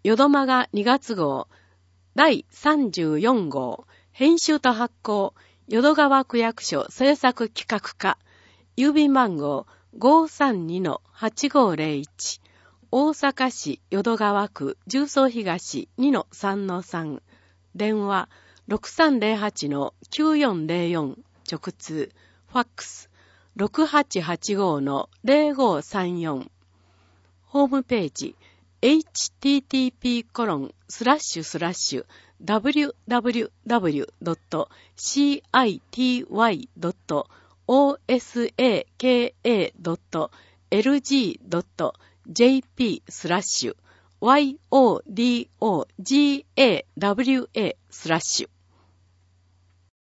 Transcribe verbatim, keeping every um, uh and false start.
よどまがにがつ号だいさんじゅうよん号編集と発行淀川区役所制作企画課郵便番号 ごーさんにのはちごーぜろいち 大阪市淀川区十三東 にのさんのさん 電話 ろくさんぜろはちのきゅうよんぜろよん 直通ファックス ろくはちはちごのぜろごさんよん ホームページ エイチティーティーピーコロンスラッシュスラッシュダブリューダブリューダブリュードットシーアイティーワイドットオーエスエーケーエードットエルジードットジェーピー スラッシュワイオーディーオージーエーダブリューエー スラッシュ